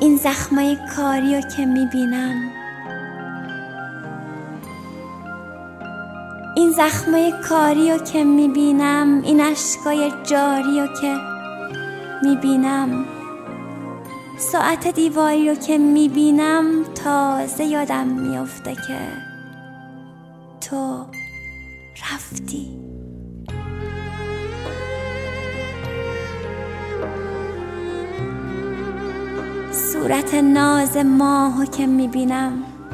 این زخمای کاریو که میبینم، این زخمای کاریو که میبینم، این اشکای جاریو که میبینم، ساعت دیواریو که میبینم، تازه یادم میفته که تو رفتی. صورت ناز ماهو که میبینم،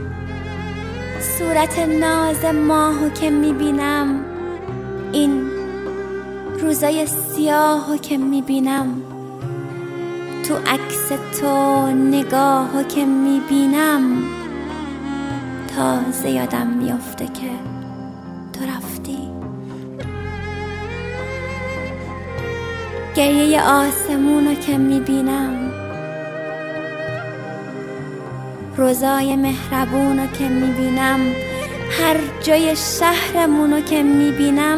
صورت ناز ماهو که میبینم، این روزای سیاهو که میبینم، تو عکس تو نگاهو که میبینم، تازه یادم میفته که تو رفتی. گریه آسمونو که میبینم، روزای مهربونو که میبینم، هر جای شهرمونو که میبینم،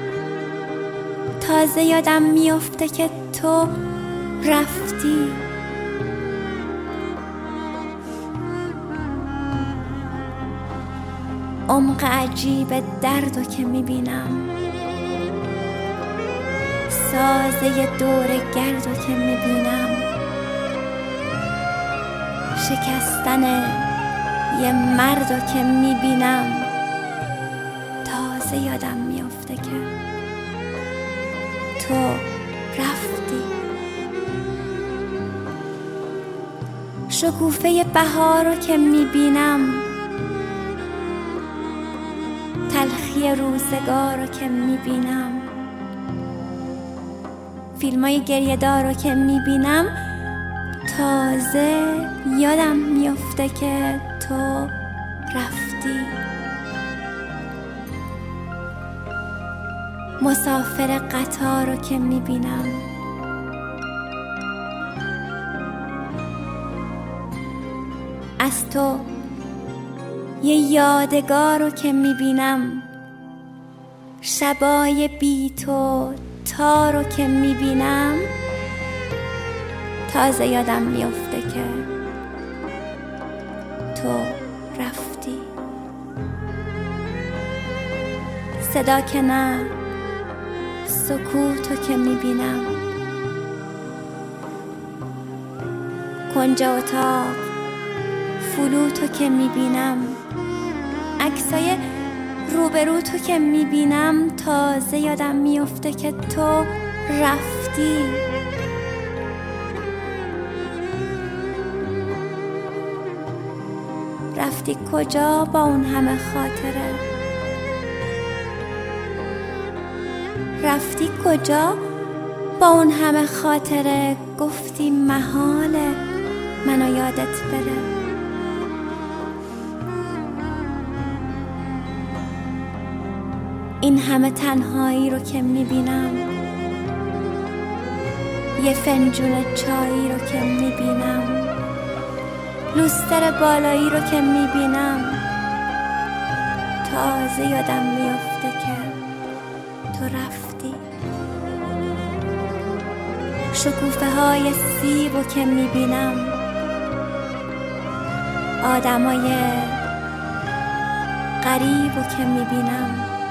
تازه یادم میفته که تو رفتی. عمق عجیب دردو که میبینم، سازه دور گردو که میبینم، شکستن یه مردو که میبینم، تازه یادم میفته که تو رفتی. شکوفه بهارو که میبینم، تلخی روزگارو که میبینم، فیلمای گریه دارو که میبینم، تازه یادم میفته که تو رفتی. مسافر قطارو که میبینم، از تو یه یادگارو که میبینم، شبای بی تو تارو که میبینم، تازه یادم میفته که تو رفتی. صدا که نه، سکوتو که میبینم، کنج اتاق فلوتو که میبینم، عکسای روبروتو که میبینم، تازه یادم میفته که تو رفتی. رفتی کجا با اون همه خاطره؟ رفتی کجا با اون همه خاطره؟ گفتی محاله منو یادت بره. این همه تنهایی رو که میبینم، یه فنجون چایی رو که میبینم، لوستر بالایی رو که میبینم، تازه یادم میفته که تو رفتی. شکوفه های سیب رو که میبینم، آدمای غریب رو که میبینم،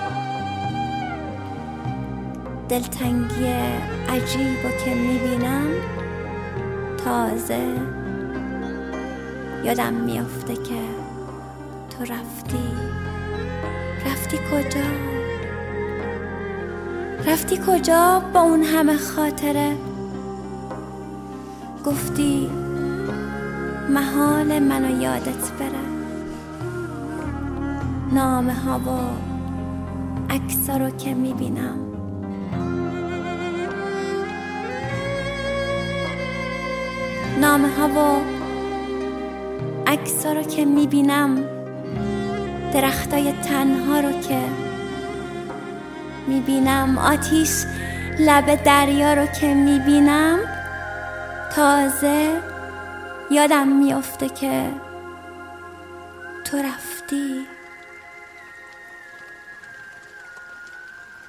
دلتنگی عجیب رو که میبینم، تازه یادم میفته که تو رفتی. رفتی کجا؟ رفتی کجا با اون همه خاطره؟ گفتی محال منو یادت بره. نامه ها و عکسا رو که میبینم، نامه ها و عکسا رو که میبینم، درختای تنها رو که میبینم، آتیش لب دریا رو که میبینم، تازه یادم میفته که تو رفتی.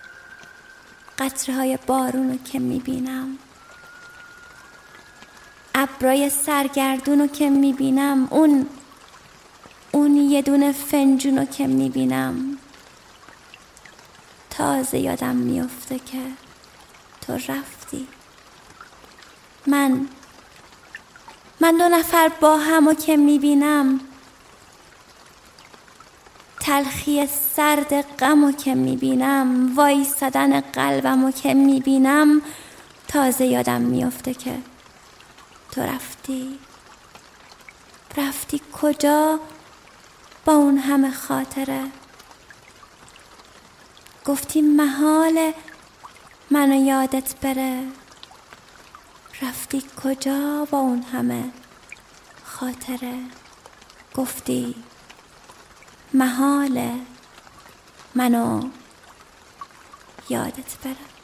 قطره‌های بارون رو که میبینم، ابرای سرگردونو که میبینم، اون یه دونه فنجونو که میبینم، تازه یادم میفته که تو رفتی. من 2 نفر با همو که میبینم، تلخی سرد غمو که میبینم، وایسادن قلبمو که میبینم، تازه یادم میفته که تو رفتی کجا با اون همه خاطره؟ گفتی محاله منو یادت بره، رفتی کجا با اون همه خاطره؟ گفتی محاله منو یادت بره.